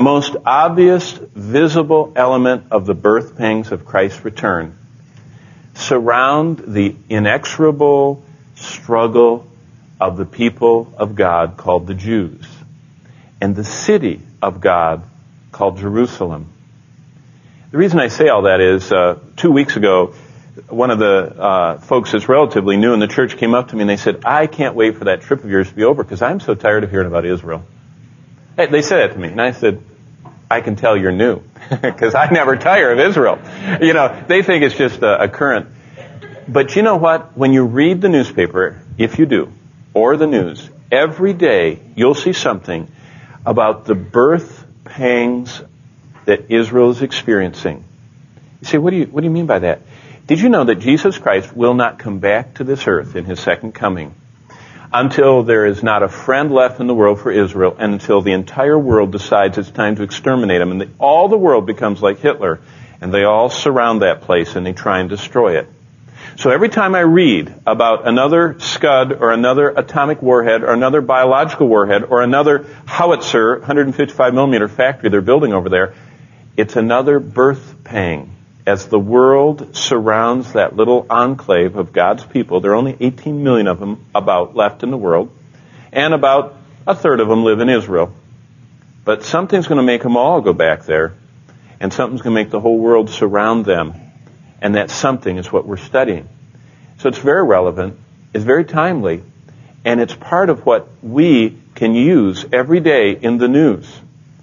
most obvious, visible element of the birth pangs of Christ's return surround the inexorable struggle of the people of God called the Jews and the city of God called Jerusalem. The reason I say all that is 2 weeks ago, one of the folks that's relatively new in the church came up to me and they said, I can't wait for that trip of yours to be over because I'm so tired of hearing about Israel. They said that to me, and I said, I can tell you're new because I never tire of Israel. You know, they think it's just a current. But you know what? When you read the newspaper, if you do, or the news, every day you'll see something about the birth pangs that Israel is experiencing. You say, what do you mean by that? Did you know that Jesus Christ will not come back to this earth in his second coming until there is not a friend left in the world for Israel and until the entire world decides it's time to exterminate them and all the world becomes like Hitler and they all surround that place and they try and destroy it. So every time I read about another Scud or another atomic warhead or another biological warhead or another howitzer, 155 millimeter factory they're building over there, it's another birth pang as the world surrounds that little enclave of God's people. There are only 18 million of them about left in the world, and about a third of them live in Israel. But something's going to make them all go back there, and something's going to make the whole world surround them. And that something is what we're studying. So it's very relevant, it's very timely, and it's part of what we can use every day in the news.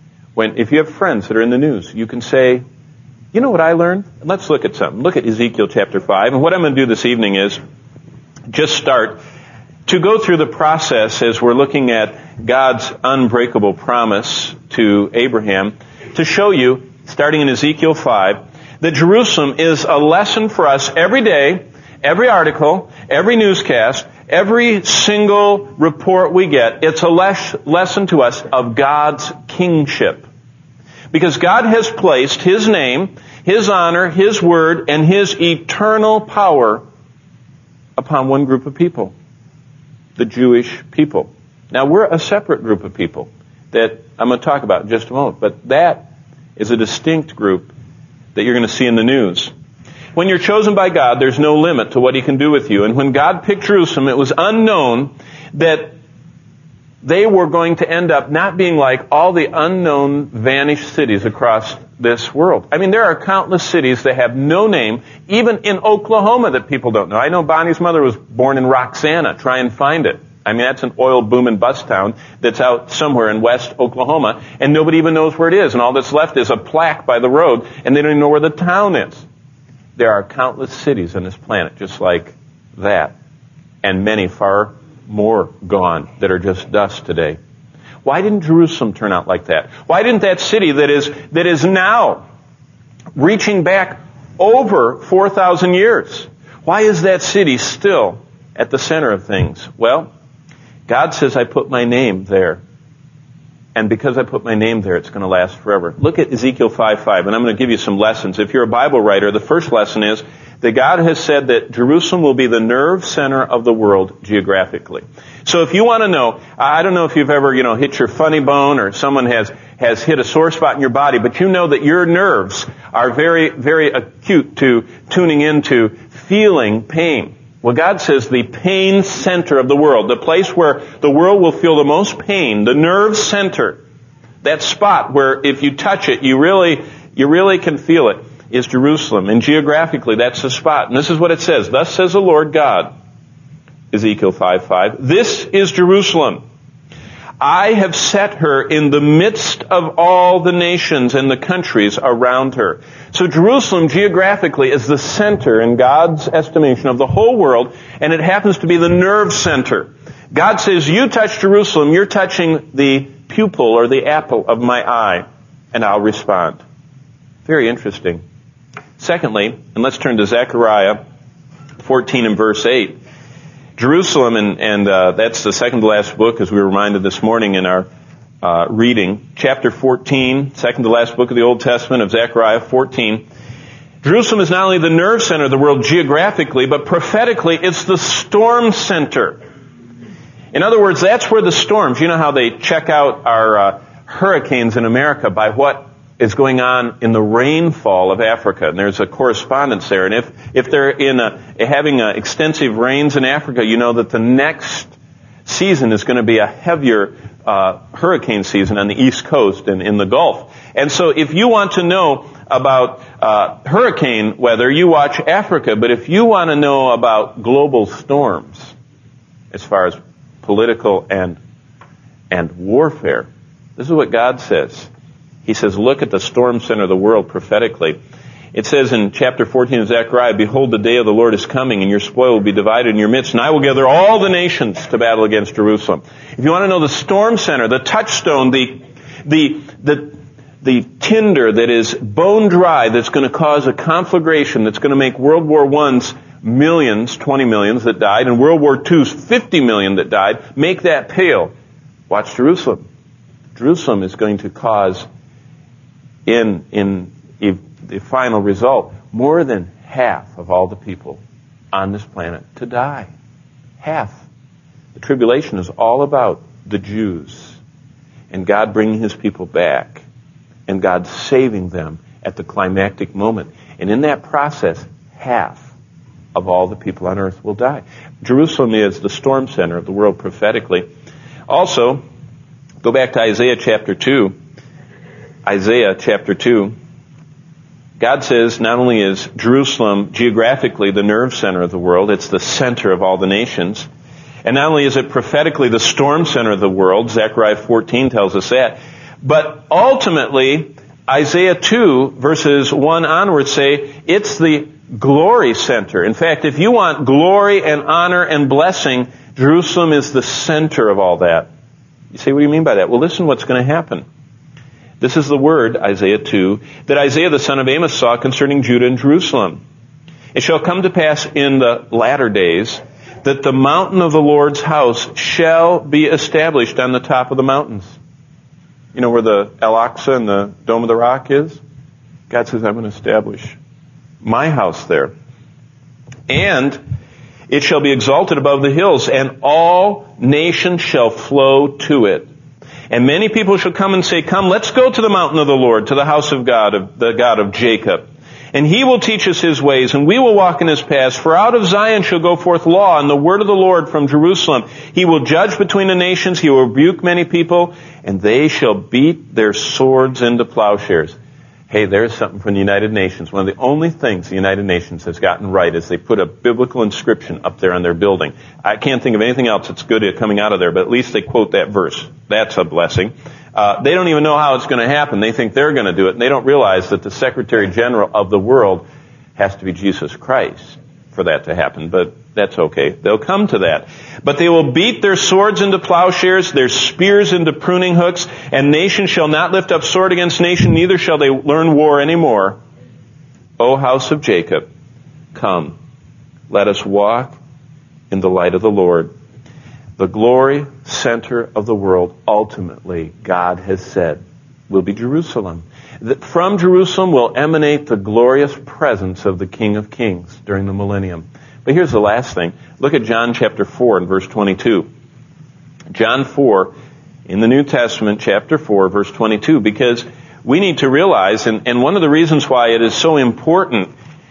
If you have friends that are in the news, you can say, you know what I learned? Let's look at something. Look at Ezekiel chapter 5. And what I'm going to do this evening is just start to go through the process as we're looking at God's unbreakable promise to Abraham to show you, starting in Ezekiel 5, that Jerusalem is a lesson for us every day, every article, every newscast, every single report we get. It's a lesson to us of God's kingship. Because God has placed His name, His honor, His word, and His eternal power upon one group of people, the Jewish people. Now, we're a separate group of people that I'm going to talk about in just a moment, but that is a distinct group that you're going to see in the news. When you're chosen by God, there's no limit to what He can do with you. And when God picked Jerusalem, it was unknown that they were going to end up not being like all the unknown vanished cities across this world. I mean, there are countless cities that have no name, even in Oklahoma, that people don't know. I know Bonnie's mother was born in Roxana. Try and find it. I mean, that's an oil boom and bust town that's out somewhere in West Oklahoma, and nobody even knows where it is. And all that's left is a plaque by the road, and they don't even know where the town is. There are countless cities on this planet just like that, and many far more gone that are just dust today. Why didn't Jerusalem turn out like that? Why didn't that city that is now reaching back over 4,000 years, why is that city still at the center of things? Well, God says, I put my name there. And because I put my name there, it's going to last forever. Look at Ezekiel 5:5, and I'm going to give you some lessons. If you're a Bible writer, the first lesson is that God has said that Jerusalem will be the nerve center of the world geographically. So if you want to know, I don't know if you've ever, hit your funny bone or someone has hit a sore spot in your body, but you know that your nerves are very, very acute to tuning into feeling pain. Well, God says the pain center of the world, the place where the world will feel the most pain, the nerve center, that spot where if you touch it, you really can feel it, is Jerusalem. And geographically, that's the spot. And this is what it says. Thus says the Lord God, Ezekiel 5:5, this is Jerusalem. I have set her in the midst of all the nations and the countries around her. So Jerusalem geographically is the center in God's estimation of the whole world, and it happens to be the nerve center. God says, you touch Jerusalem, you're touching the pupil or the apple of my eye, and I'll respond. Very interesting. Secondly, and let's turn to Zechariah 14 and verse 8. Jerusalem, and that's the second to last book, as we were reminded this morning in our reading. Chapter 14, second to last book of the Old Testament of Zechariah 14. Jerusalem is not only the nerve center of the world geographically, but prophetically, it's the storm center. In other words, that's where the storms, you know how they check out our hurricanes in America by what is going on in the rainfall of Africa. And there's a correspondence there. And if they're having extensive rains in Africa, you know that the next season is going to be a heavier hurricane season on the East Coast and in the Gulf. And so if you want to know about hurricane weather, you watch Africa. But if you want to know about global storms, as far as political and warfare, this is what God says. He says, look at the storm center of the world prophetically. It says in chapter 14 of Zechariah, behold, the day of the Lord is coming, and your spoil will be divided in your midst, and I will gather all the nations to battle against Jerusalem. If you want to know the storm center, the touchstone, the tinder that is bone dry, that's going to cause a conflagration, that's going to make World War I's millions, 20 millions that died, and World War II's 50 million that died, make that pale. Watch Jerusalem. Jerusalem is going to cause, in the final result, more than half of all the people on this planet to die. Half. The tribulation is all about the Jews and God bringing His people back and God saving them at the climactic moment. And in that process, half of all the people on earth will die. Jerusalem is the storm center of the world prophetically. Also, go back to Isaiah chapter 2. Isaiah chapter 2. God says not only is Jerusalem geographically the nerve center of the world, it's the center of all the nations. And not only is it prophetically the storm center of the world, Zechariah 14 tells us that, but ultimately, Isaiah 2 verses 1 onwards say it's the glory center. In fact, if you want glory and honor and blessing, Jerusalem is the center of all that. You say, what do you mean by that? Well, listen what's going to happen. This is the word, Isaiah 2, that Isaiah the son of Amos saw concerning Judah and Jerusalem. It shall come to pass in the latter days that the mountain of the Lord's house shall be established on the top of the mountains. You know where the Al-Aqsa and the Dome of the Rock is? God says, I'm going to establish my house there. And it shall be exalted above the hills, and all nations shall flow to it. And many people shall come and say, come, let's go to the mountain of the Lord, to the house of God, of the God of Jacob. And He will teach us His ways, and we will walk in His paths. For out of Zion shall go forth law, and the word of the Lord from Jerusalem. He will judge between the nations, He will rebuke many people, and they shall beat their swords into plowshares. Hey, there's something from the United Nations. One of the only things the United Nations has gotten right is they put a biblical inscription up there on their building. I can't think of anything else that's good at coming out of there, but at least they quote that verse. That's a blessing. They don't even know how it's going to happen. They think they're going to do it, and they don't realize that the Secretary General of the world has to be Jesus Christ for that to happen, but that's okay. They'll come to that. But they will beat their swords into plowshares, their spears into pruning hooks, and nation shall not lift up sword against nation, neither shall they learn war anymore. O house of Jacob, come, let us walk in the light of the Lord. The glory center of the world, ultimately, God has said, will be Jerusalem. That from Jerusalem will emanate the glorious presence of the King of Kings during the millennium. But here's the last thing. Look at John chapter 4 and verse 22. John 4 in the New Testament, chapter 4, verse 22, because we need to realize, and one of the reasons why it is so important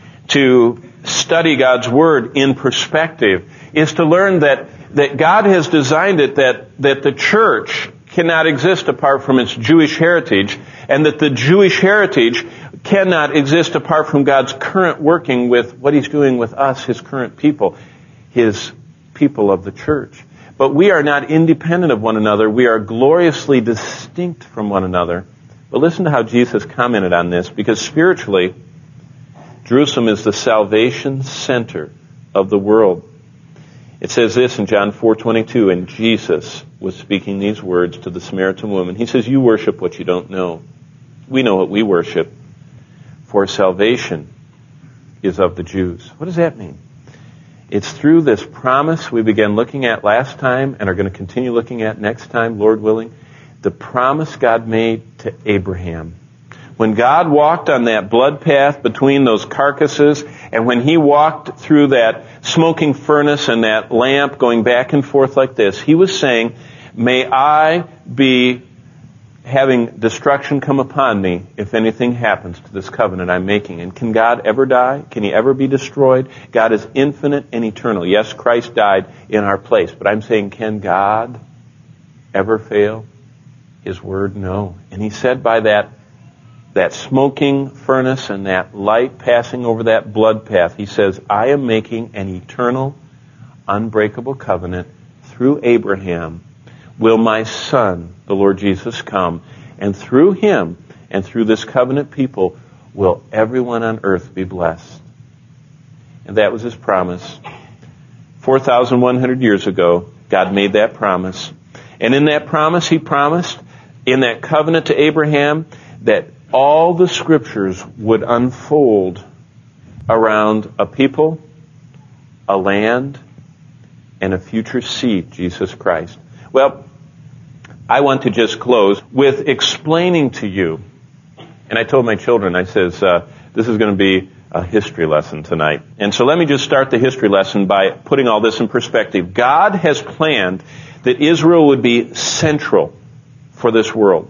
to study God's Word in perspective is to learn that God has designed it that the church cannot exist apart from its Jewish heritage, and that the Jewish heritage cannot exist apart from God's current working with what He's doing with us, His current people, His people of the church. But we are not independent of one another. We are gloriously distinct from one another. But listen to how Jesus commented on this, because spiritually, Jerusalem is the salvation center of the world. It says this in John 4:22, and Jesus was speaking these words to the Samaritan woman. He says, you worship what you don't know. We know what we worship, for salvation is of the Jews. What does that mean? It's through this promise we began looking at last time and are going to continue looking at next time, Lord willing, the promise God made to Abraham. When God walked on that blood path between those carcasses, and when He walked through that smoking furnace and that lamp going back and forth like this, He was saying, may I be having destruction come upon me if anything happens to this covenant I'm making. And can God ever die? Can he ever be destroyed? God is infinite and eternal. Yes, Christ died in our place. But I'm saying, can God ever fail his word? No. And he said by that smoking furnace and that light passing over that blood path, he says, I am making an eternal, unbreakable covenant through Abraham. Will my Son, the Lord Jesus, come, and through him and through this covenant people will everyone on earth be blessed. And that was his promise. 4,100 years ago, God made that promise. And in that promise, he promised, in that covenant to Abraham, that all the scriptures would unfold around a people, a land, and a future seed, Jesus Christ. Well, I want to just close with explaining to you, and I told my children, I says, this is going to be a history lesson tonight. And so let me just start the history lesson by putting all this in perspective. God has planned that Israel would be central for this world.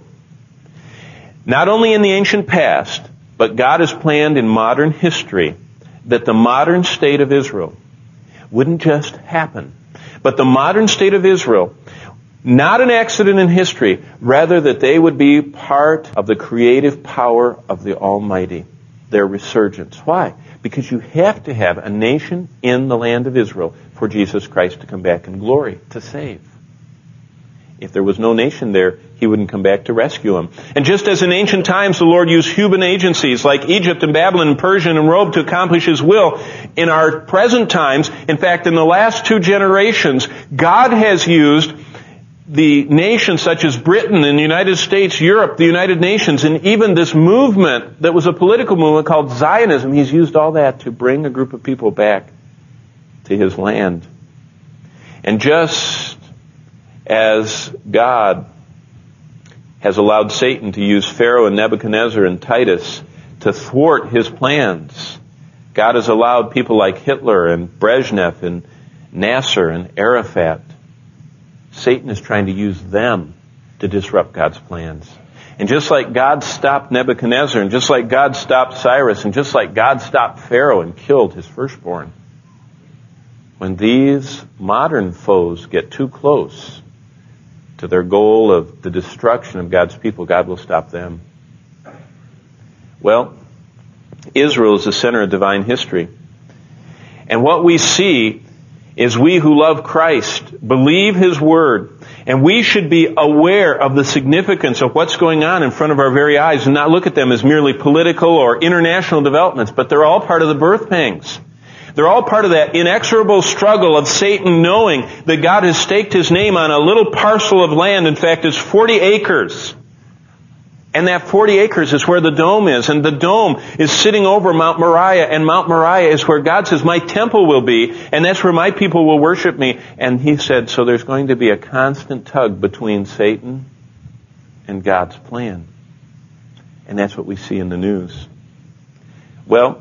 Not only in the ancient past, but God has planned in modern history that the modern state of Israel wouldn't just happen, but the modern state of Israel, not an accident in history, rather that they would be part of the creative power of the Almighty, their resurgence. Why? Because you have to have a nation in the land of Israel for Jesus Christ to come back in glory, to save. If there was no nation there, he wouldn't come back to rescue them. And just as in ancient times the Lord used human agencies like Egypt and Babylon and Persia and Rome to accomplish his will, in our present times, in fact in the last 2 generations, God has used the nations such as Britain and the United States, Europe, the United Nations, and even this movement that was a political movement called Zionism. He's used all that to bring a group of people back to his land. And just as God has allowed Satan to use Pharaoh and Nebuchadnezzar and Titus to thwart his plans, God has allowed people like Hitler and Brezhnev and Nasser and Arafat. Satan is trying to use them to disrupt God's plans. And just like God stopped Nebuchadnezzar, and just like God stopped Cyrus, and just like God stopped Pharaoh and killed his firstborn, when these modern foes get too close to their goal of the destruction of God's people, God will stop them. Well, Israel is the center of divine history. And what we see is we who love Christ believe his word, and we should be aware of the significance of what's going on in front of our very eyes and not look at them as merely political or international developments, but they're all part of the birth pangs. They're all part of that inexorable struggle of Satan knowing that God has staked his name on a little parcel of land. In fact, it's 40 acres. And that 40 acres is where the dome is. And the dome is sitting over Mount Moriah. And Mount Moriah is where God says, my temple will be. And that's where my people will worship me. And he said, so there's going to be a constant tug between Satan and God's plan. And that's what we see in the news. Well,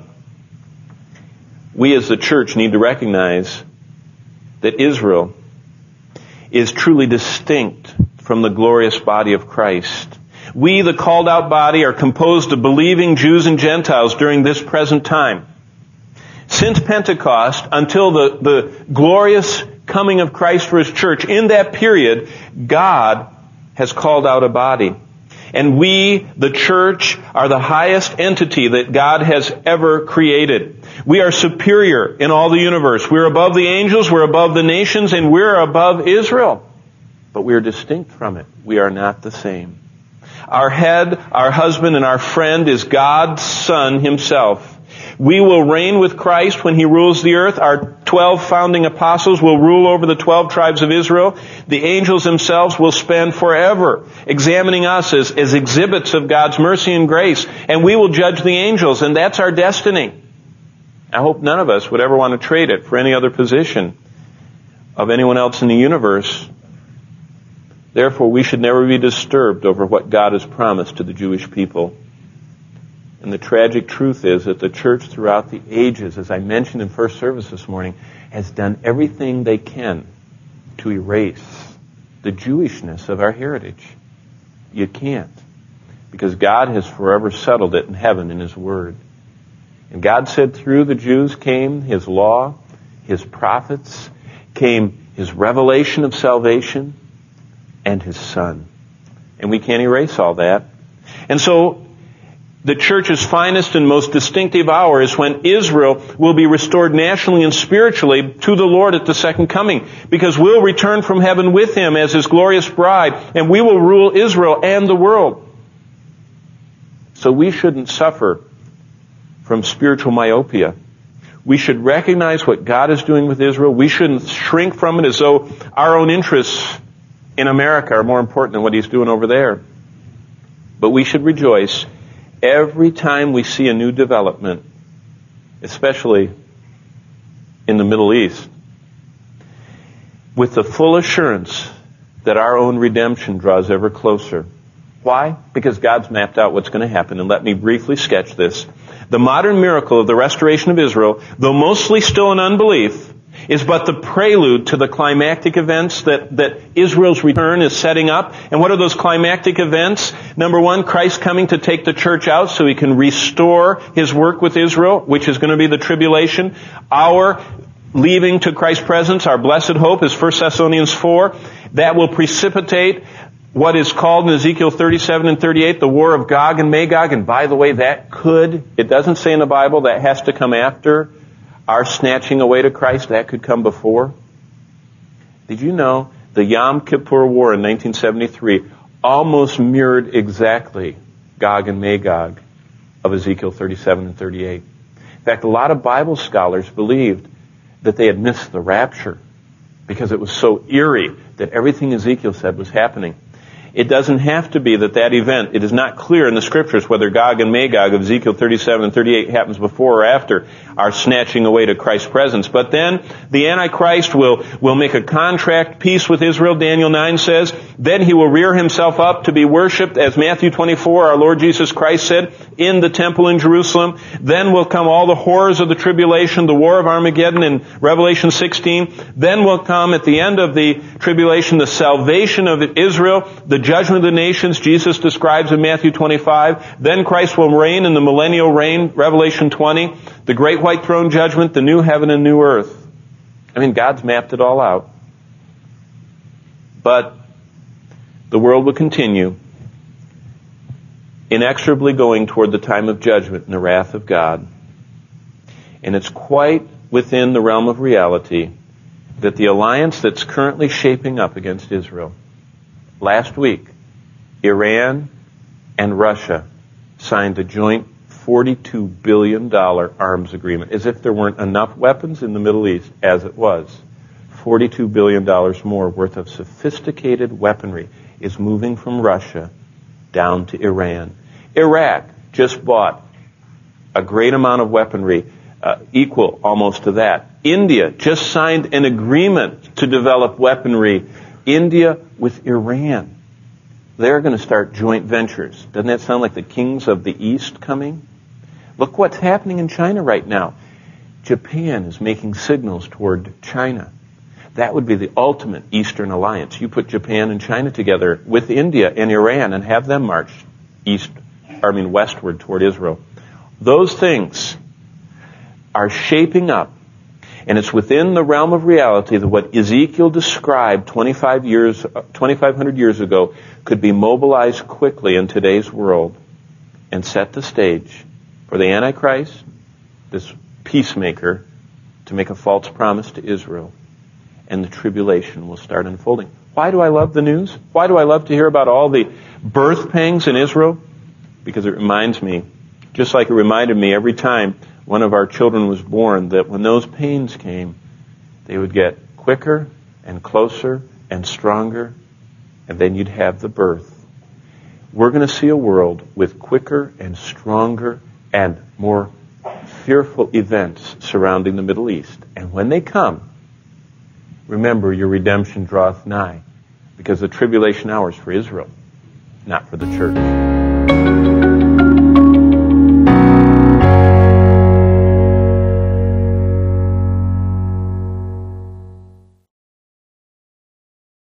we as the church need to recognize that Israel is truly distinct from the glorious body of Christ. We, the called out body, are composed of believing Jews and Gentiles during this present time. Since Pentecost until the glorious coming of Christ for his church, in that period, God has called out a body. And we, the church, are the highest entity that God has ever created. We are superior in all the universe. We're above the angels, we're above the nations, and we're above Israel. But we're distinct from it. We are not the same. Our head, our husband, and our friend is God's Son himself. We will reign with Christ when he rules the earth. Our 12 founding apostles will rule over the 12 tribes of Israel. The angels themselves will spend forever examining us as exhibits of God's mercy and grace. And we will judge the angels, and that's our destiny. I hope none of us would ever want to trade it for any other position of anyone else in the universe. Therefore, we should never be disturbed over what God has promised to the Jewish people. And the tragic truth is that the church throughout the ages, as I mentioned in first service this morning, has done everything they can to erase the Jewishness of our heritage. You can't. Because God has forever settled it in heaven in His Word. And God said through the Jews came His law, His prophets, came His revelation of salvation, and His Son. And we can't erase all that. And so, the church's finest and most distinctive hour is when Israel will be restored nationally and spiritually to the Lord at the second coming. Because we'll return from heaven with Him as His glorious bride, and we will rule Israel and the world. So we shouldn't suffer from spiritual myopia. We should recognize what God is doing with Israel. We shouldn't shrink from it as though our own interests in America are more important than what He's doing over there. But we should rejoice every time we see a new development, especially in the Middle East, with the full assurance that our own redemption draws ever closer. Why? Because God's mapped out what's going to happen. And let me briefly sketch this. The modern miracle of the restoration of Israel, though mostly still in unbelief, is but the prelude to the climactic events that Israel's return is setting up. And what are those climactic events? Number one, Christ coming to take the church out so He can restore His work with Israel, which is going to be the tribulation. Our leaving to Christ's presence, our blessed hope, is 1 Thessalonians 4. That will precipitate what is called in Ezekiel 37 and 38, the war of Gog and Magog. And by the way, it doesn't say in the Bible, that has to come after our snatching away to Christ. That could come before. Did you know the Yom Kippur War in 1973 almost mirrored exactly Gog and Magog of Ezekiel 37 and 38? In fact, a lot of Bible scholars believed that they had missed the rapture because it was so eerie that everything Ezekiel said was happening. It doesn't have to be that event. It is not clear in the Scriptures whether Gog and Magog of Ezekiel 37 and 38 happens before or after our snatching away to Christ's presence. But then the Antichrist will make a contract peace with Israel, Daniel 9 says. Then he will rear himself up to be worshipped, as Matthew 24, our Lord Jesus Christ said, in the temple in Jerusalem. Then will come all the horrors of the tribulation, the war of Armageddon in Revelation 16. Then will come at the end of the tribulation the salvation of Israel, the judgment of the nations Jesus describes in Matthew 25. Then Christ will reign in the millennial reign, Revelation 20. The great white throne judgment, the new heaven and new earth. I mean, God's mapped it all out. But the world will continue inexorably going toward the time of judgment and the wrath of God. And it's quite within the realm of reality that the alliance that's currently shaping up against Israel, last week, Iran and Russia signed a joint $42 billion arms agreement, as if there weren't enough weapons in the Middle East, as it was. $42 billion more worth of sophisticated weaponry is moving from Russia down to Iran. Iraq just bought a great amount of weaponry, equal almost to that. India just signed an agreement to develop weaponry. India with Iran. They're going to start joint ventures. Doesn't that sound like the kings of the East coming? Look what's happening in China right now. Japan is making signals toward China. That would be the ultimate Eastern alliance. You put Japan and China together with India and Iran and have them march westward toward Israel. Those things are shaping up. And it's within the realm of reality that what Ezekiel described 2,500 years ago could be mobilized quickly in today's world and set the stage for the Antichrist, this peacemaker, to make a false promise to Israel. And the tribulation will start unfolding. Why do I love the news? Why do I love to hear about all the birth pangs in Israel? Because it reminds me, just like it reminded me every time one of our children was born, that when those pains came, they would get quicker and closer and stronger, and then you'd have the birth. We're going to see a world with quicker and stronger and more fearful events surrounding the Middle East. And when they come, remember, your redemption draweth nigh, because the tribulation hour is for Israel, not for the church.